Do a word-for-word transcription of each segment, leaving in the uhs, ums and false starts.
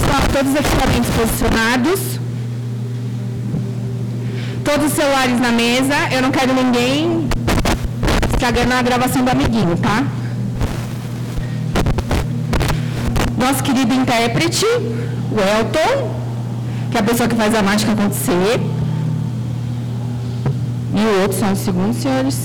todos os equipamentos posicionados. Todos os celulares na mesa. Eu não quero ninguém estragando a gravação do amiguinho, tá? Nosso querido intérprete, o Elton, que é a pessoa que faz a mágica acontecer. E o outro, só um segundo, senhores.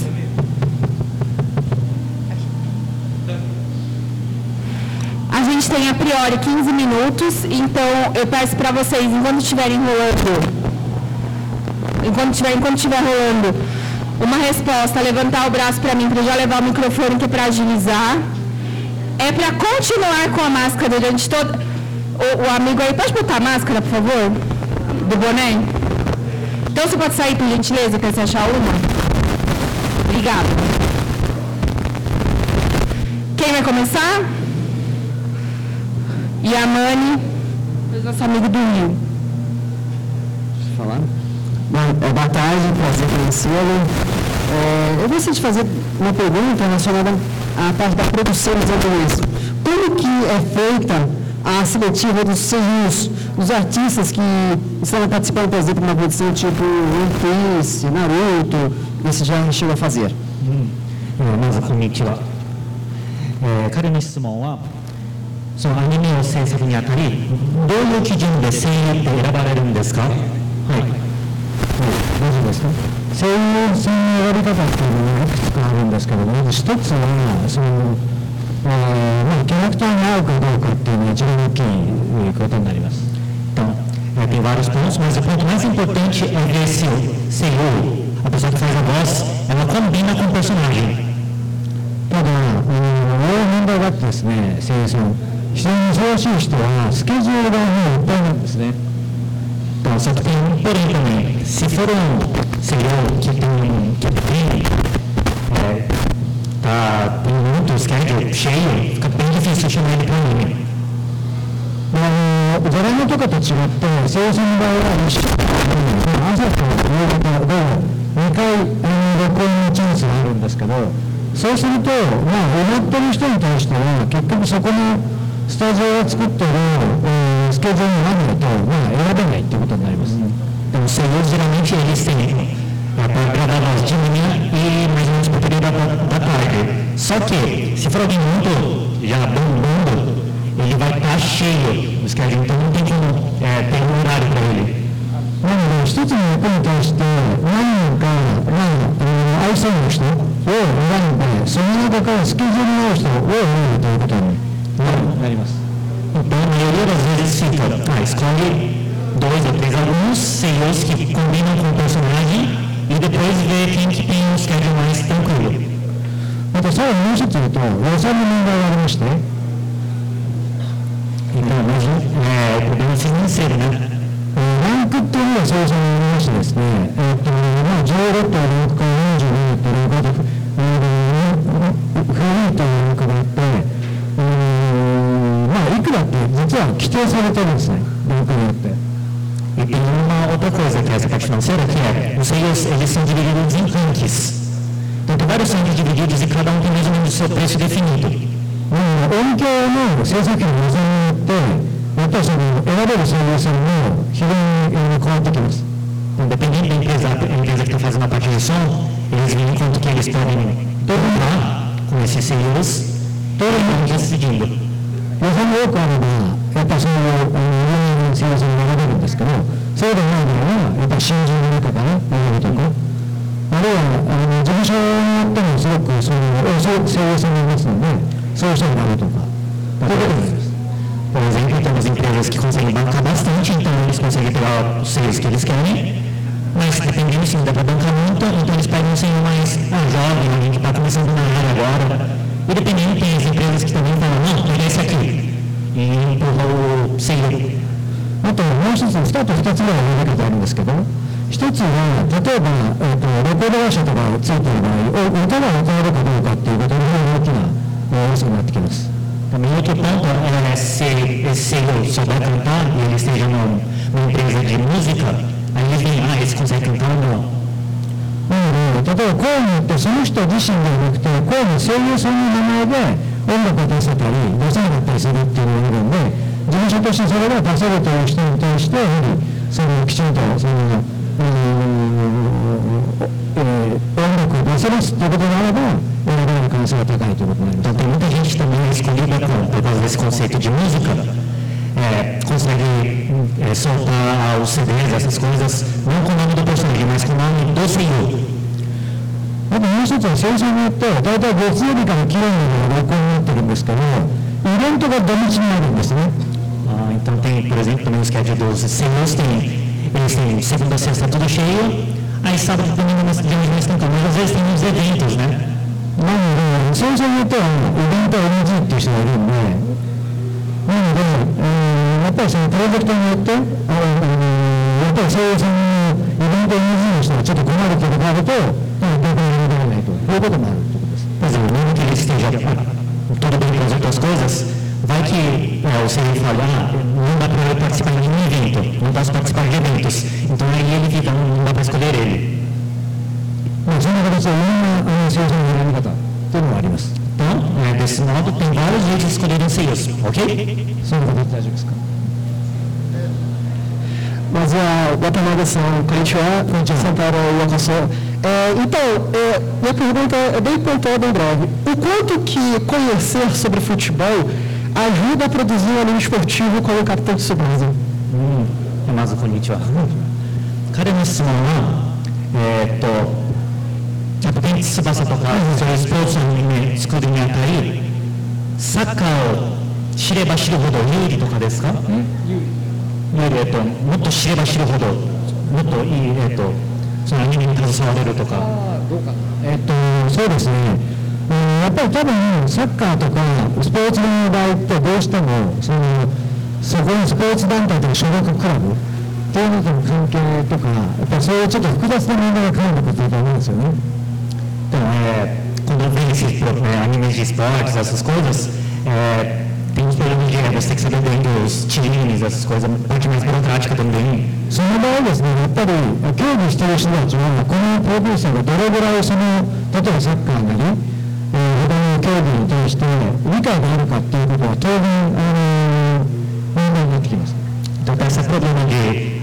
A gente tem a priori quinze minutos, então eu peço para vocês, enquanto estiverem rolando, enquanto estiver, enquanto estiver rolando, uma resposta, levantar o braço para mim, para já levar o microfone, que é para agilizar. É para continuar com a máscara durante todo... O, o amigo aí, pode botar a máscara, por favor? Do boné? Então você pode sair, por gentileza, para você achar uma? Obrigada. Quem vai começar? E a Mani, nosso amigo do Rio. Deixa eu falar. Bom, boa tarde, prazer conhecê-lo. É, eu gostaria de fazer uma pergunta relacionada à parte da produção dos autores. Como que é feita a seletiva dos C Is, dos artistas que estão participando, por exemplo, de uma produção tipo One Piece, Naruto, que você já chegou a fazer? まずこんにちは。えー、彼の質問は、そのアニメを制作にあたり、どういう基準で声優って選ばれるんですか？はい。はい、大丈夫ですか？声優さんの選び方っていうのはいくつかあるんですけど、まず一つは、その、えーまあ、キャラクターに合うかどうかっていうのが一番大きいことになります。Então, é, tem vários pontos, mas o ponto mais importante é ver se o C E O, a pessoa que faz a voz, ela combina com o personagem. ただ、大問題があってですね、声優さん、非常に忙しい人はスケジュールがもういっぱいなんですね。 Então, só que tem um porém também. Se for um C E O que tem, que tem, é, tá, tem muito schedule cheio, fica bem difícil chamar ele para o anime. ドラマとかと違って、声優さんの場合は一緒に朝と夕方でにかい録音のチャンスがあるんですけど、そうすると、まあ、思ってる人に対しては、結局そこのスタジオを作ってる、えー、スケジュールにならないと、まあ、選べないっていうことになります。 Então, os C E Os geralmente eles têm para gravar a voz de manhã e mais ou menos para o período da, da tarde. Só que, se for alguém muito já bombando, ele vai estar cheio do schedule, então não tem como é, ter um horário para ele. なので、一つの役に対して何人か、まあ、愛想の人を選んで、その中からスケジュールの合う人を選ぶということになります。 Então, a maioria das vezes fica, ah, escolhe dois ou três alguns C E Os que combinam com o personagem e depois vê quem que tem um schedule mais tranquilo. また、さらにもう一つ言うと、予算の問題がありまして、 Então, mas é, o problema financeiro, né? ランクっていうのはそういうのになりましてですね、えっと、まあ、じゅうろくとランクからよんじゅうにということで、フリーというランクがあって、まあ、いくらって実は規定されてるんですね、ランクによって。 E tem uma outra coisa que é essa parte financeira, que é, os C E Os, eles são divididos em ranks. Então, tem vários ranks divididos e cada um tem mais ou menos o seu preço definido. 音響の制作費の予算によって、やっぱりその選べる声優さんも非常に変わってきます。 Então, dependendo da empresa, a empresa que está fazendo a parte de som, eles veem quanto que eles podem comprar com esses C E Os, todo mundo decidindo. 予算が多くあれば、やっぱりそういう有名な声優さんに選べるんですけど、そうでない場合は、やっぱり新人の中から選ぶとか、あるいはあの事務所によってもすごくそういう声優さんがいますので、そういう人になるとか、そういうことです。 Por exemplo, temos empresas que conseguem bancar bastante, então eles conseguem pegar os C E Os que eles querem, mas dependendo se não dá para bancar muito, então eles pegam um C E O mais ah, jovem, alguém que está começando na área agora. E dependendo, tem as empresas que também falam, não, pega esse aqui, e empurra o C E O. あともう一つ、二つ二つぐらいのやり方あるんですけど、一つは、例えば、えー、とレコード会社とかついている場合、歌が歌えるかどうかっていうことが大きな要素になってきます。 Também outro ponto é se esse C E O souber cantar e ele esteja numa, numa empresa de música, aí eles veem, ah, esse consegue cantar ou não. なので、例えば声によってその人自身ではなくて、声の声優さんの名前で音楽を出せたり、出せなかったりするっていうのがあるので、事務所ととしてそれが出せるという人に対して、やはりそのきちんとその、えー、音楽を出せますということであれば、選ばれる可能性が高いということになります。 Então, tem muita gente também escolhida por causa desse conceito de música, é, consegue é, soltar os C Ds, essas coisas, não com o nome do personagem, mas com o nome do senhor. あともう一つは生産によって、大体月曜日から金曜日まで学校になってるんですけど、イベントが土日になるんですね。 Ah, então tem, por exemplo, também o schedule dos senhores, tem, eles têm segunda a sexta tudo cheio, aí sábado e domingo nós estão calma, mas às vezes tem uns eventos, né? なので、生産によってはイベント エヌジー っていう人がいるんで、なので、えー、やっぱりそのプロジェクトによって、あのやっぱり声優さんのイベント エヌジー の人がちょっと困るということがあると、逆に選ばれないということもあるということです。 Por exemplo, mesmo que ele esteja tudo bem com as outras coisas, vai que é, o senhor fala, ah, não dá para eu participar de nenhum evento, não posso participar de eventos, então aí ele fica, não dá para escolher ele. まあ、そんな形でいろんな生産の選び方というのもあります。 Então, é, desse modo, tem vários jeitos de escolher os senhores, ok? そういうことで大丈夫ですか。まずは渡辺さん、こんにちは。こんにちは。Santaro, Yokoso. É, então, é, minha pergunta é bem pontuada em breve. O quanto que conhecer sobre futebol ajuda a produzir um anime esportivo como Capitão de Tsubasa? Hum, まずこんにちは。彼の質問は、えー、っと、キャプテン翼とか、そういうスポーツのアニメ作るにあたり、サッカーを知れば知るほど有利とかですか？有利、えっと、もっと知れば知るほど、もっといい、えっと、そのアニメに携われるとか。 どうかえっと、そうですね。やっぱり多分サッカーとかスポーツの場合ってどうしてもそのそこのスポーツ団体とか所属クラブっていうのとの関係とか、やっぱりそういうちょっと複雑な問題が絡んでくると思うんですよね。 Então, é, quando vem esses é, animes de esportes, essas coisas, é, tem uns problemas de você ter que saber bem dos times, essas coisas, parte mais burocrática também. その場合ですね、やっぱり競技している人たちはこのプロデューサーがどれぐらいその例えばサッカーなり、えー、他の競技に対して理解があるかっていうことは当然あの問題になってきます。 Então, tem esse problema de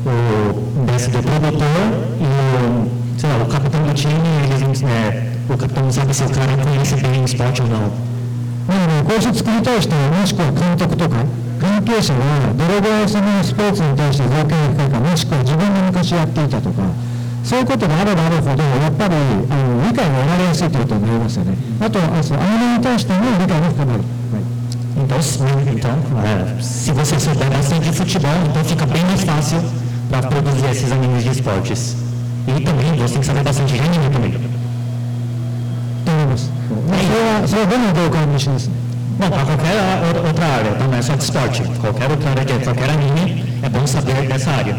o desse do produtor e o sei lá, o capitão do time, eles, é, o capitão não sabe se o cara conhece bem o esporte ou não. なので、こうして作りたい人、もしくは監督とか関係者はどれぐらいそのスポーツに対して造形が深いか、もしくは自分が昔やっていたとか、そういうことがあればあるほど、やっぱりあの理解が得られやすいということになりますよね。あと、あそのアニメに対しても理解が深まる。はい、 então, então é, se você souber bastante de futebol, então fica bem mais fácil para produzir esses animes de esportes. E também você tem que saber bastante de anime também. と思います。それは、それはどの業界も一緒ですね。 Bom, para qualquer outra área, não é só de esporte. Qualquer outra área de qualquer anime, é bom saber dessa área.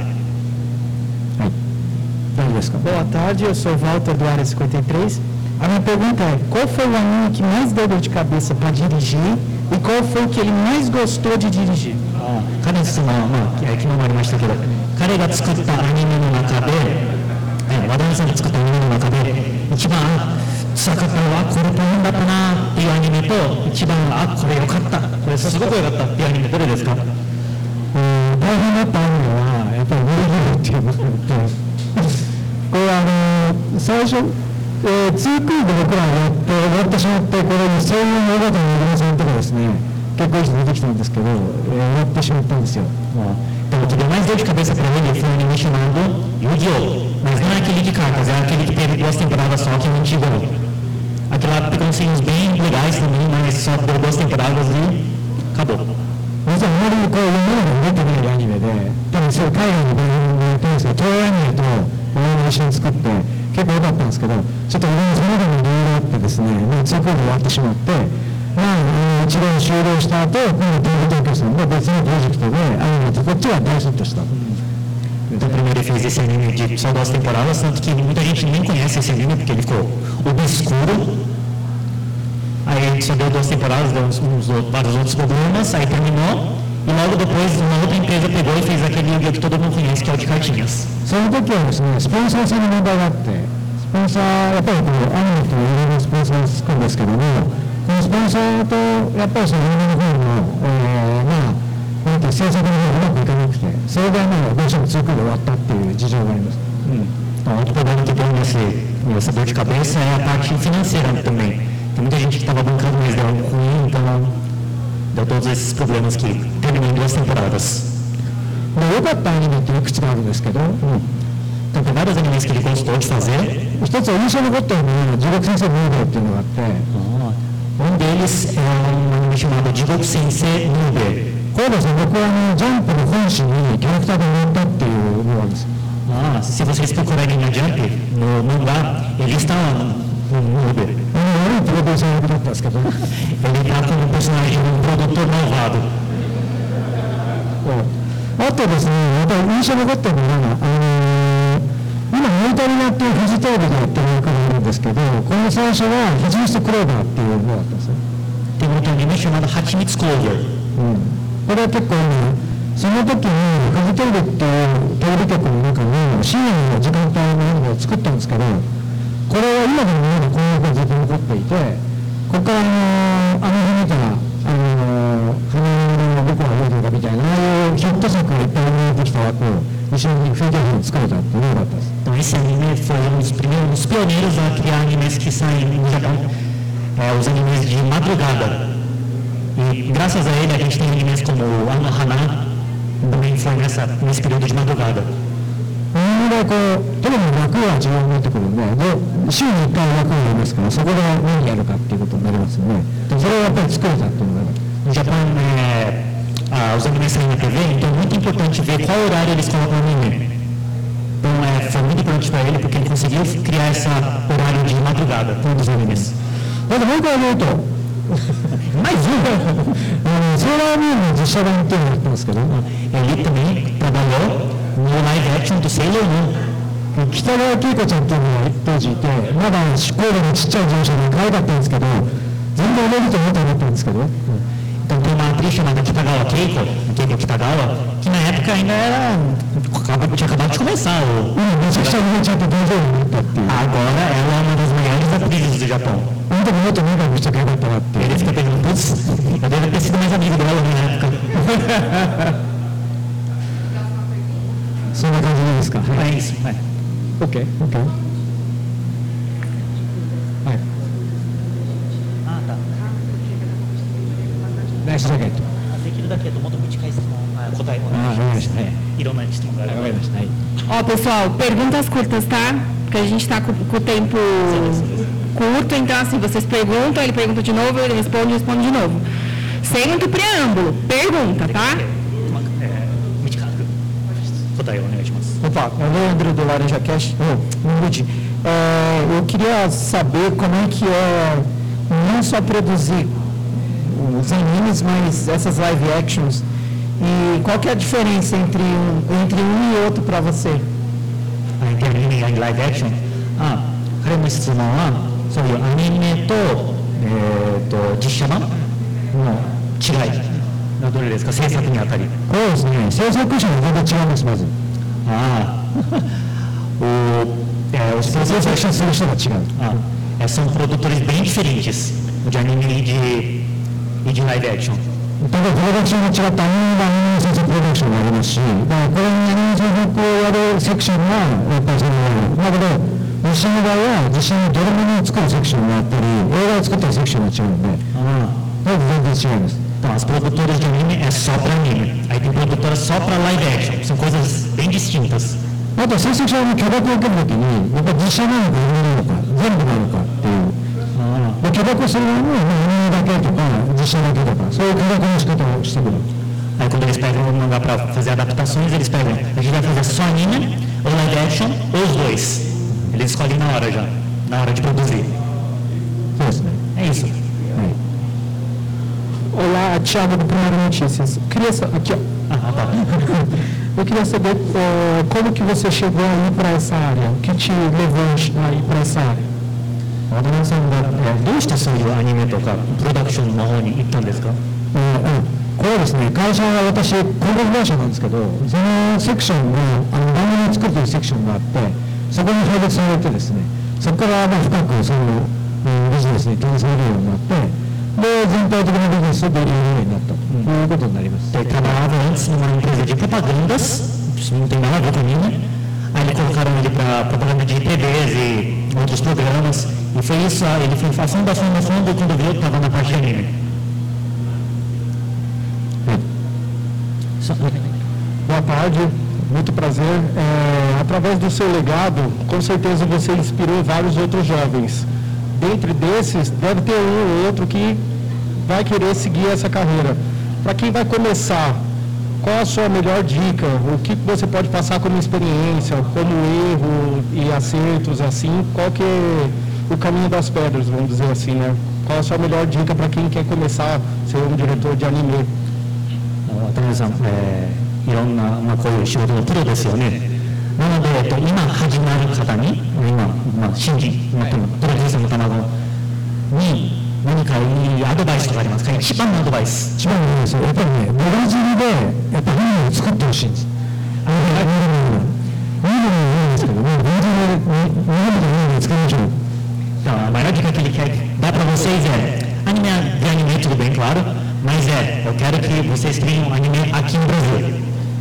Boa tarde, eu sou Walter do Área cinquenta e três. A minha pergunta é, qual foi o anime que mais deu dor de cabeça para dirigir e qual foi o que ele mais gostou de dirigir? 彼の質問は、まあ、昨日もありましたけど、彼が作ったアニメの中で、和田さんが作ったアニメの中で、一番辛かったのはこれ大変だったなっていうアニメと、一番あこれ良かった、これすごく良かったっていうアニメどれですか？ 大変だったアニメはやっぱりウルフィルっていうのがあって。これはあの最初、えー、ツークールで僕らやって終わってしまって、これに声優の尾形の小島さんとかですね、結構いい人出てきたんですけど、えー、終わってしまったんですよ。 Então, o que deu mais dor de cabeça para ele foi um anime chamado Yu-Gi-Oh! Mas não é aquele de cartas, é aquele que teve duas temporadas só, que é muito antigo. Aquela pegou uns cenas bem legais também, mas só deu duas temporadas e acabou. 実はあまりこう今まで出てないアニメで、多分そう海外の番組でやってるんですけど、東映アニメと我々一緒に作って結構良かったんですけど、ちょっといろんなその他の理由があってですね、もうツークールで終わってしまって、まあ、一度終了した後、今度テレビ東京さんで別のプロジェクトでアニメとこっちは大ヒットした。 Então, primeiro ele fez esse anime de só duas temporadas, tanto que muita gente nem conhece esse anime porque ele ficou obscuro. Aí só deu duas temporadas, deu uns, uns vários outros problemas, aí terminou. E logo depois uma outra empresa pegou e fez aquele Yu-Gi-Oh! Que todo mundo conhece, que é o de cartinhas. その時はですね、スポンサーさんの問題があって、スポンサー、やっぱりこうアニメといろいろスポンサーがつくんですけども、このスポンサーとやっぱりそのアニメの方の、えー、まあ、なんていうんですか制作の方がうまくいかなくて、それでもうどうしてもツークール終わったっていう事情があります。 Então, outro problema que tem nesse, nessa dor de cabeça é a parte financeira também. Tem muita gente que estava bancando, mas deu ruim, então deu todos esses problemas que terminam em duas temporadas. 良かったアニメっていくつかあるんですけど、 Então, tem vários animes que ele gostou de fazer. 一つは印象に残っているのは地獄先生のムードっていうのがあって、 Um deles é um anime chamado Jigoku Sensei Nube. これですね、僕はあのジャンプの本誌にキャラクターで載ったっていうのがあるんです。 Ah, se vocês procurarem na Jump, no mangá, ele está no, no Uber. Ele está como um personagem, um produtor malvado. あとですね、また印象に残ってるのが、あのー、今モニタリナっていうフジテレビでやってる役があるんですけど、この最初はヒジミストクローバーっていうのがあったんですよ。 Tem um anime chamado Hachimitsu Clover. うん、これは結構その時にフジテレビっていうテレビ局の中に深夜の時間帯のアニメを作ったんですけど、これは今でもまだこの役がずっと残っていて、ここからあのあの日見たらあの花の僕は覚えてるかみたいなああいうヒット作がいっぱい生まれてきた枠を一緒にフィギュアを作れたっていうのがあったんです。 Então esse anime foi um dos primeiros, um dos pioneiros a criar animes que saem no Japão, é, os animes de madrugada. E graças a ele a gente tem animes como Anohana, também foi nessa, nesse período de madrugada. みんなこうテレビの枠は重要になってくるんで、で週にいっかい枠がありますから、そこで何やるかっていうことになりますよね。でそれをやっぱり作れたっていうのがある。 No Japão, é, ah, os animes saem na T V, então é muito importante ver qual horário eles colocam o anime. Então é, foi muito importante para ele porque ele conseguiu criar esse horário de madrugada, todos os animes. だってもう一回言うと、 Mais um! セーラームーンの実写版っていうのをやってますけど、 Ele também trabalhou no live action do Sailor Moon. 北川景子ちゃんっていうのが当時いて、まだ神戸のちっちゃい事務所で可愛かったんですけど、全然覚えてると思ったんですけど、 Então tem uma atriz chamada Kitagawa Keiko, Keiko Kitagawa, que na época ainda era, tinha acabado de começar. O... Agora ela é uma das maiores atrizes do Japão. Ele fica pensando, putz, eu devo ter sido mais amigo dela na época. そんな感じでいいですか。 É isso, é. OK, OK。はい。 あ、tá. ナイスジャケット。 できるだけもっと短い質問、答えをお願いします。いろんな質問がある。わかりました。はい。 Ó, pessoal, perguntas curtas, tá? Porque a gente está com, com o tempo curto, então assim, vocês perguntam, ele pergunta de novo, ele responde, responde de novo. Sem muito preâmbulo, pergunta, tá? 短く答えをお願いします。 Opa, é o Leandro do Laranja Cast. Oh, Mude. É, eu queria saber como é que é não só produzir os animes, mas essas live actions. E qual que é a diferença entre um, entre um e outro para você? アニメやライブアクション。あ、彼の質問は、そういうアニメと、えー、と実写版の違いがどれですか、制作にあたり。 そうですね、制作者が全然違います、まず。 Ah, o, é, os produtores ah, é, são produtores bem diferentes de anime e de, e de live action. 例えばプロダクションが違ったアニメはアニメの制作プロダクションがありますし、だからこれにアニメの制作をやるセクションがやっぱりそのだけど実写の場合は実際にドラマを作るセクションがあったり映画を作ったりセクションが違うので、だから全然違います。 Então, as produtoras de anime é só para anime, aí tem produtoras só para live action, são coisas bem distintas. あと制作者の許諾を受けるときにやっぱり実写なのかアニメなのか全部なのかっていう。 で許諾するのもアニメだけとか実写だけとかそういう許諾の仕方をしてくる。 Aí quando eles pegam o mangá para fazer adaptações, eles pegam, a gente vai fazer só anime, ou live action, ou os dois. Eles escolhem na hora já, na hora de produzir. そうですね。 É isso. Olá, Thiago do Primeiro Notícias. Queria, aqui, ó. Ah, tá. Eu queria saber uh, como que você chegou a ir para essa área, o que te levou a ir para essa área? 渡辺さんが、えー、どうしてそういうアニメとかプロダクションの方に行ったんですか？ えーうん、これはですね、会社は私広告会社なんですけど、そのセクションがあの番組を作るというセクションがあって、そこに配列されてですね、そこからまあ深くその、うん、ビジネスに転じられるようになって、 で、全体的なビジネスをできるようになったということになります。 Ele trabalhava antes numa empresa de propagandas, isso não tem nada a ver com a minha. Aí ele colocaram ele para propaganda de T Vs e outros programas. E foi isso, ele foi a fundo, a fundo, a fundo, e quando viu, estava na parte de anime. Só... Boa tarde, muito prazer. É, através do seu legado, com certeza você inspirou vários outros jovens. Dentre desses, deve ter um ou outro que vai querer seguir essa carreira. Para quem vai começar, qual a sua melhor dica? O que você pode passar como experiência, como erro e acertos, assim? Qual que é o caminho das pedras, vamos dizer assim, né? Qual a sua melhor dica para quem quer começar a ser um diretor de anime? 渡辺さん、えー、いろんな、まあ、こういう仕事のプロですよね。なので、えっと、今始まる方に、今、まあ、新規のプロデューサーの卵に何かいいアドバイスとかありますか？一番のアドバイス。 一番のアドバイスはやっぱりね、ブラジルでやっぱりアニメを作ってほしいんです。あのね、アニメもいいんですけどね、ブラジルで日本でアニメを作りましょう。 Então, a maior dica que ele quer dar para vocês é anime, de anime, tudo bem, claro, mas é, eu quero que vocês criem um anime aqui no Brasil.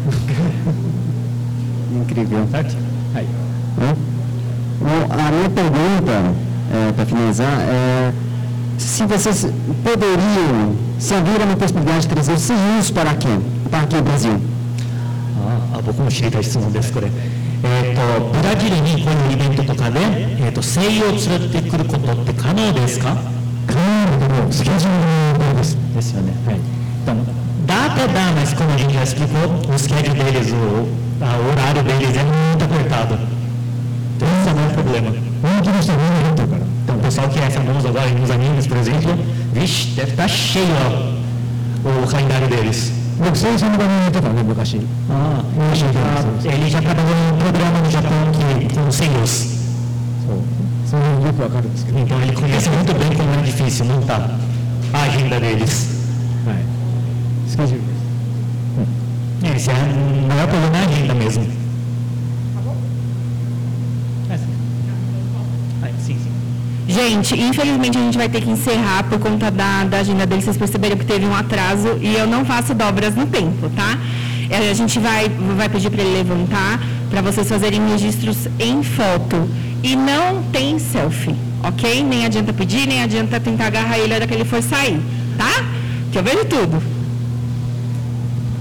Incrível. Certo? Aí. Bom, a minha pergunta, é, para finalizar, é se vocês poderiam, se haver uma possibilidade de trazer seus para aqui, para aqui no Brasil. ああ、僕も知りたい質問です、これ。えっと、ブラジルにこういうイベントとかで、えっと、声優を連れてくることって可能ですか？ 可能だけど、スケジュールです。 ですよね。はい。Então, dá até dá, mas como a gente já explicou, o schedule deles, o, a, o horário deles é muito apertado. Então, esse é o maior problema. Então, o pessoal que é famoso agora nos animes, por exemplo, vixe, deve estar cheio ó, o calendário deles. 僕、声優さんの番組やってたね、昔。 Ah, ele já trabalhou em um programa no Japão que, com seiyus. そう、それよくわかるんですけど。 Então ele conhece muito bem como é difícil montar a agenda deles. はい。スケジュールです。 Esse é o maior problema é a agenda mesmo. Sim, sim. Gente, infelizmente a gente vai ter que encerrar por conta da, da agenda deles. Vocês perceberam que teve um atraso e eu não faço dobras no tempo, tá? A gente vai, vai pedir para ele levantar para vocês fazerem registros em foto. E não tem selfie, ok? Nem adianta pedir, nem adianta tentar agarrar ele na hora que ele for sair, tá? Que eu vejo tudo.